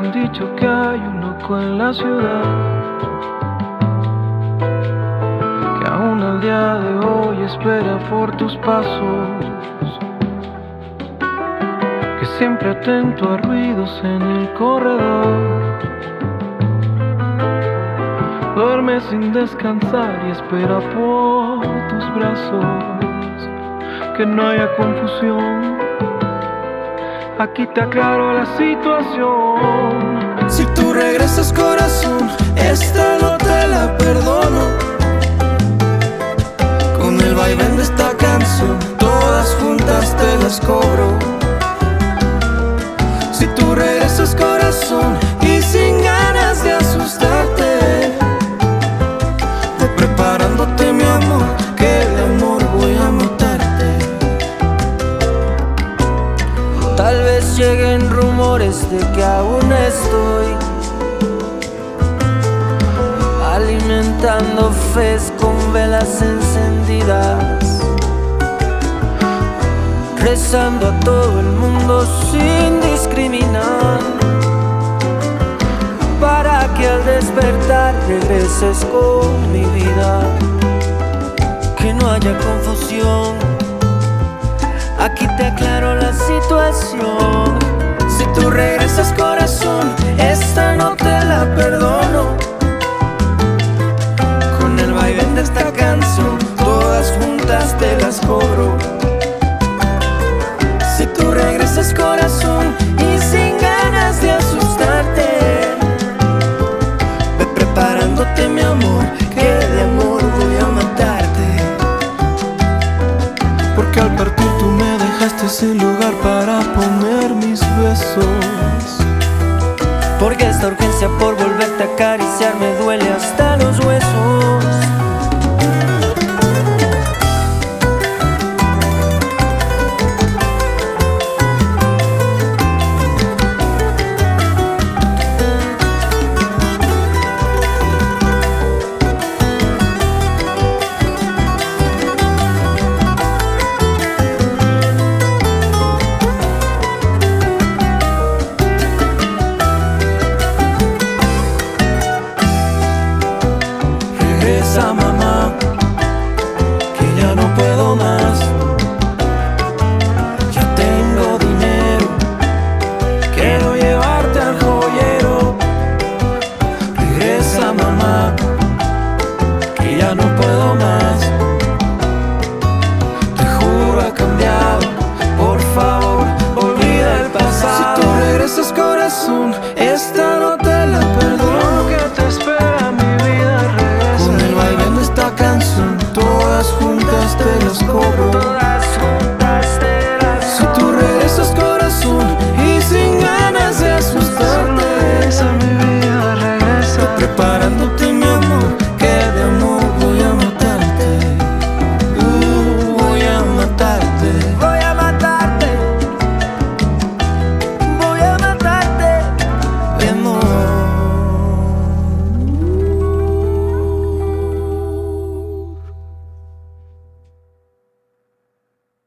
han dicho que hay un loco en la ciudad, que aún al día de hoy espera por tus pasos, que siempre atento a ruidos en el corredor, duerme sin descansar y espera por tus brazos, que no haya confusión. Aquí te aclaro la situación. Si tú regresas, corazón, esta no te la perdono. Con el vaivén de esta canción, todas juntas te las cobro. Si tú regresas, corazón, y sin ganas de asustarte, voy preparándote, mi amor, que de amor voy a matarte. Tal vez lleguen rumores de que aún estoy alimentando fes con velas encendidas, rezando a todo el mundo sin discriminar, para que al despertar regreses con mi vida, que no haya confusión. Aquí te aclaro la situación. Si tú regresas, corazón, esta no te la perdono. Con el vaivén de esta canción, todas juntas te las cobro. Si tú regresas, corazón, y sin ganas de asustarte, ve preparándote, mi amor, que de amor voy a matarte. Porque al partir tú me dejaste sin lugar para poner mis besos. Porque esta urgencia por volverte a acariciar me duele hasta los huesos. Regresa, mamá, que ya no puedo más. Ya tengo dinero, quiero llevarte al joyero. Regresa, mamá, que ya no puedo más. Te juro he cambiado, por favor, olvida el pasado. Si tú regresas, corazón,